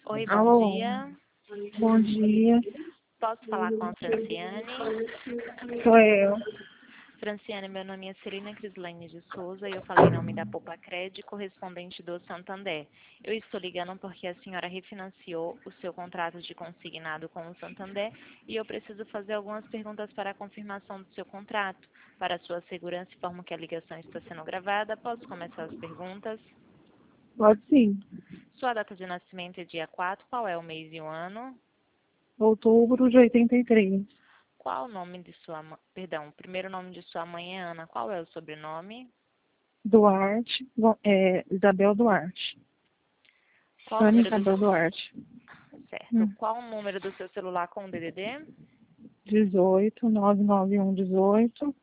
Oi, bom Alô, dia. bom dia, Posso falar com a Franciane? sou eu. Franciane, meu nome é Celina Crislane de Souza e eu falei em nome da Poupa-Cred, correspondente do Santander. Eu estou ligando porque a senhora refinanciou o seu contrato de consignado com o Santander e eu preciso fazer algumas perguntas para a confirmação do seu contrato. Para sua segurança, informo que a ligação está sendo gravada. Posso começar as perguntas? Pode sim. Sua data de nascimento é dia 4. Qual é o mês e o ano? Outubro de 83. Qual o nome de sua mãe? Perdão, o primeiro nome de sua mãe é Ana. Qual é o sobrenome? Duarte, Isabel Duarte. Qual o Ana número do Isabel Duarte. certo? Qual o número do seu celular com o DDD? 18 991 18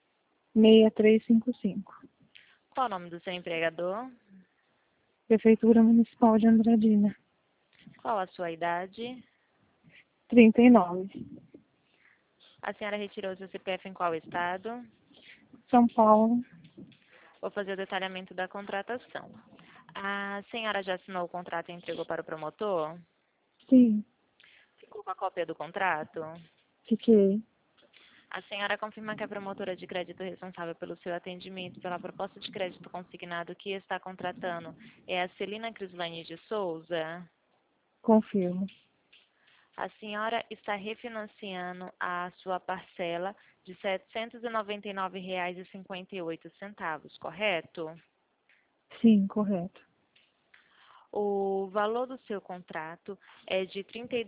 6355. Qual o nome do seu empregador? Prefeitura Municipal de Andradina. Qual a sua idade? 39. A senhora retirou seu CPF em qual estado? São Paulo. Vou fazer o detalhamento da contratação. A senhora já assinou o contrato e entregou para o promotor? Sim, Ficou com a cópia do contrato? fiquei. A senhora confirma que a promotora de crédito responsável pelo seu atendimento pela proposta de crédito consignado que está contratando é a Celina Crislane de Souza? Confirmo. A senhora está refinanciando a sua parcela de R$ 799,58, correto? Sim, correto. O valor do seu contrato é de R$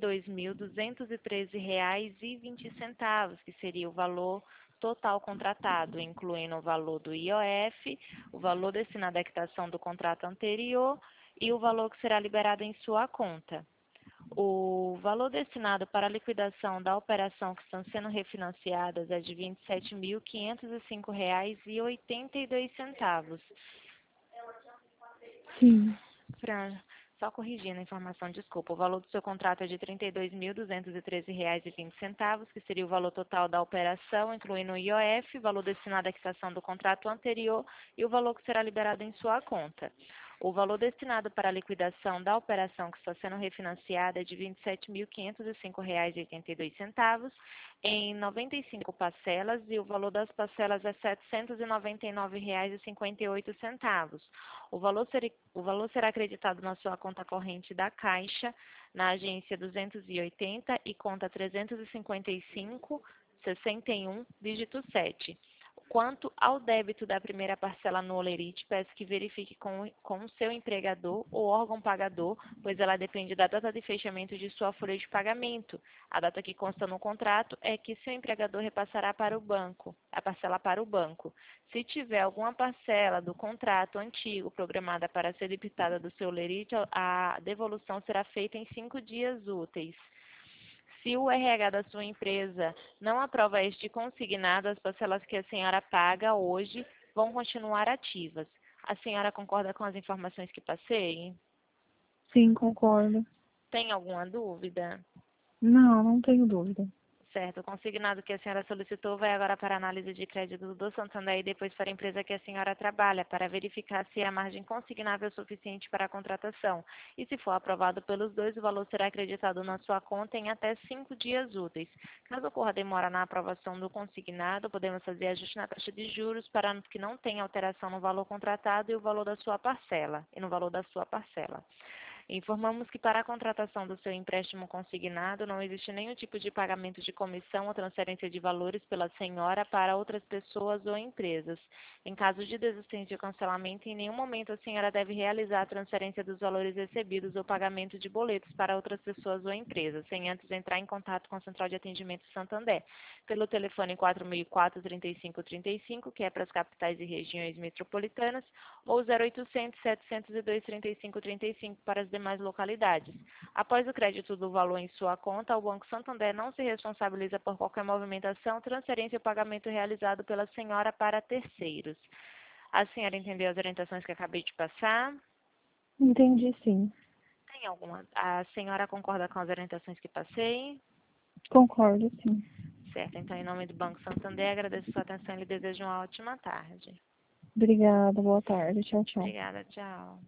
32.213,20, que seria o valor total contratado, incluindo o valor do IOF, o valor destinado à quitação do contrato anterior e o valor que será liberado em sua conta. O valor destinado para a liquidação da operação que estão sendo refinanciadas é de R$ 27.505,82. Sim, Fran, só corrigindo a informação, desculpa. O valor do seu contrato é de R$ 32.213,20, que seria o valor total da operação, incluindo o IOF, valor destinado à quitação do contrato anterior e o valor que será liberado em sua conta. O valor destinado para a liquidação da operação que está sendo refinanciada é de R$ 27.505,82 em 95 parcelas e o valor das parcelas é R$ 799,58. O valor será acreditado na sua conta corrente da Caixa, na agência 280 e conta 355, 61, dígito 7. Quanto ao débito da primeira parcela no Olerite, peço que verifique com o seu empregador ou órgão pagador, pois ela depende da data de fechamento de sua folha de pagamento. A data que consta no contrato é que seu empregador repassará para o banco, a parcela para o banco. Se tiver alguma parcela do contrato antigo programada para ser debitada do seu Olerite, a devolução será feita em 5 dias úteis. Se o RH da sua empresa não aprova este consignado, as parcelas que a senhora paga hoje vão continuar ativas. A senhora concorda com as informações que passei? sim, concordo. Tem alguma dúvida? Não, não tenho dúvida. Certo, o consignado que a senhora solicitou vai agora para a análise de crédito do Santander e depois para a empresa que a senhora trabalha, para verificar se a margem consignável é suficiente para a contratação. E se for aprovado pelos dois, o valor será acreditado na sua conta em até 5 dias úteis. Caso ocorra demora na aprovação do consignado, podemos fazer ajuste na taxa de juros para que não tenha alteração no valor contratado e o valor da sua parcela, e no valor da sua parcela. Informamos que para a contratação do seu empréstimo consignado não existe nenhum tipo de pagamento de comissão ou transferência de valores pela senhora para outras pessoas ou empresas. Em caso de desistência ou cancelamento, em nenhum momento a senhora deve realizar a transferência dos valores recebidos ou pagamento de boletos para outras pessoas ou empresas, sem antes entrar em contato com a Central de Atendimento Santander, pelo telefone 4004-3535, que é para as capitais e regiões metropolitanas, ou 0800-702-3535 para as demais localidades. Após o crédito do valor em sua conta, o Banco Santander não se responsabiliza por qualquer movimentação, transferência ou pagamento realizado pela senhora para terceiros. A senhora entendeu as orientações que acabei de passar? Entendi, sim. Tem alguma? A senhora concorda com as orientações que passei? Concordo, sim. Certo, então em nome do Banco Santander, agradeço sua atenção e lhe desejo uma ótima tarde. Obrigada, boa tarde. Tchau, tchau. Obrigada, tchau.